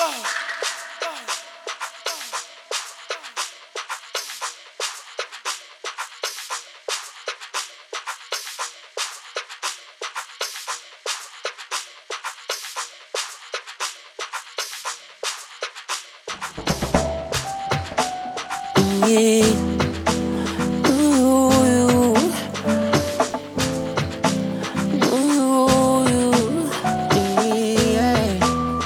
Yeah. Ooh, ooh, yeah.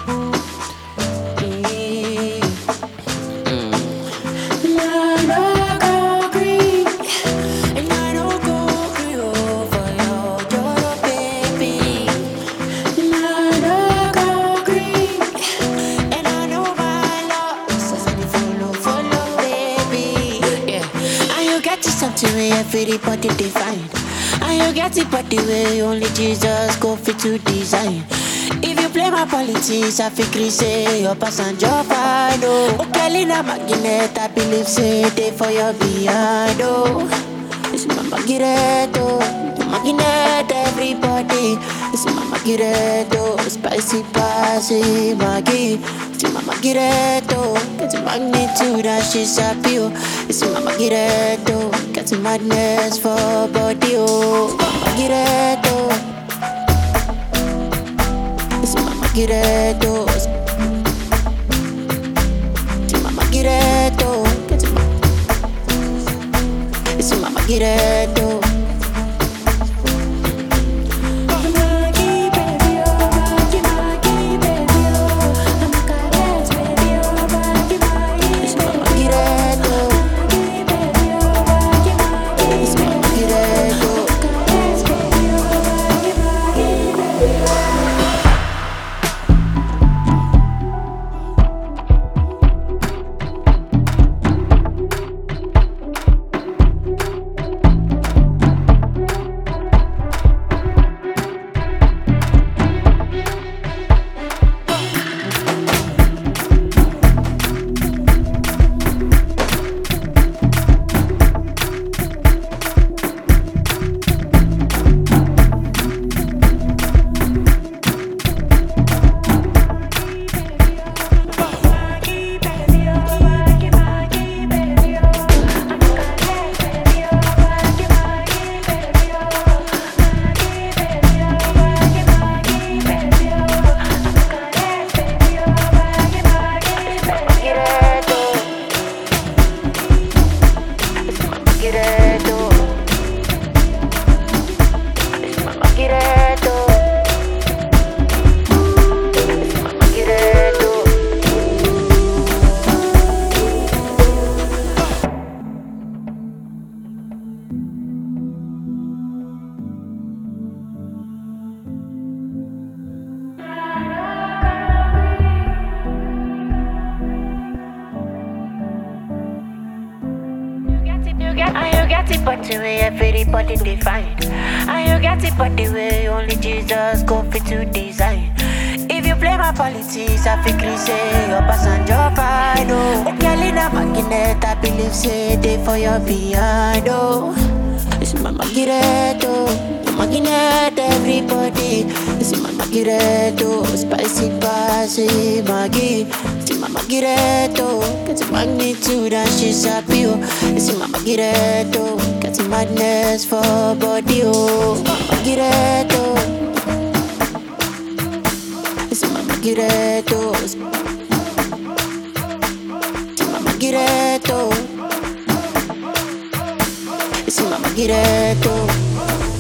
And I don't go green, and I don't go green over your baby. And I don't go green, and I know my loss. I said follow, baby. Yeah, and you get to something where everybody define. And you get it, but the way only Jesus go fit to design. If you play my politics, I feel say your passenger fine. Oh, Kelly na magnet, I believe say they for your behind. Oh, it's my magnet, magnet everybody. It's my magnet, spicy passy maggie. It's my magnet, get the magnitude that she's happy. It's my magnet, get the madness for body. Oh, magnet, it's my magnet, Mama Gireto, it's Mama Gireto. You get it, but the way everybody define. And you get it, but the way only Jesus go fit to design. If you play my politics, I feel say your passenger fine. Oh, Kelly na magnet, I believe say they for your behind. Oh, it's my magnet, magnet everybody. It's my magnet, spicy passy maggie. Mama Gireto, get the magnitude and she's happy. It's Mama Gireto, get the madness for body. Oh, Mama Gireto, it's Mama Gireto, Mama Gireto, it's Mama Gireto.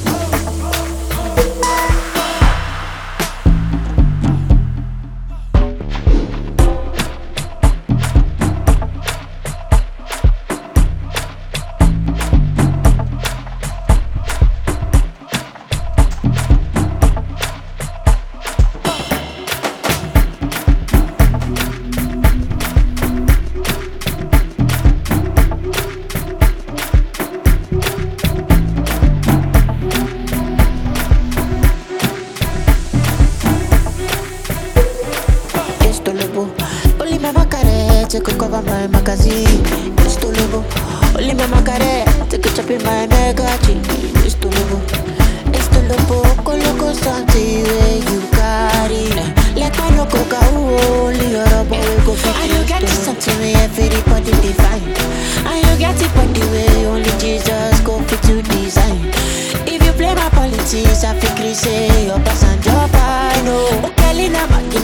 Only my macare, take a cover my magazine. It's to live. Only my macare, take a chop in my magazine. It's to live. It's to live. Coloco something where you carry. Like my loco, only your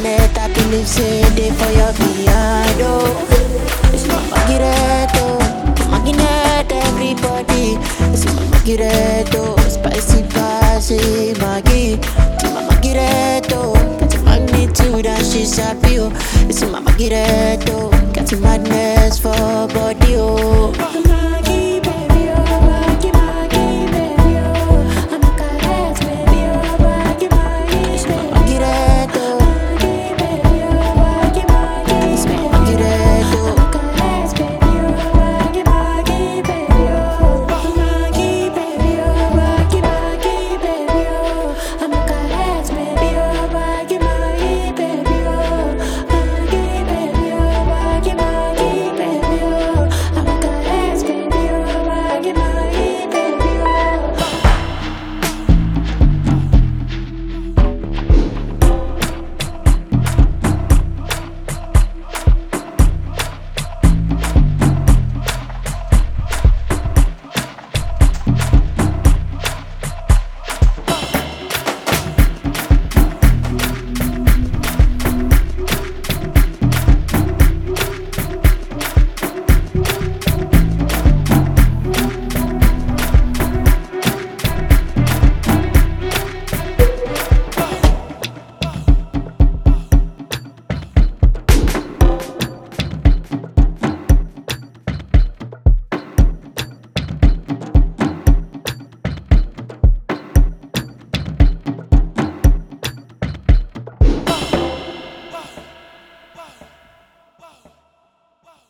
magnet, I believe say they for your behind, oh. It's my magnet, oh. Magnet, everybody. It's my magnet, oh. Spicy, spicy, Maggie. It's my magnet, oh. Got a magnitude and she's happy, oh. It's my magnet, oh. Got a madness for body, oh.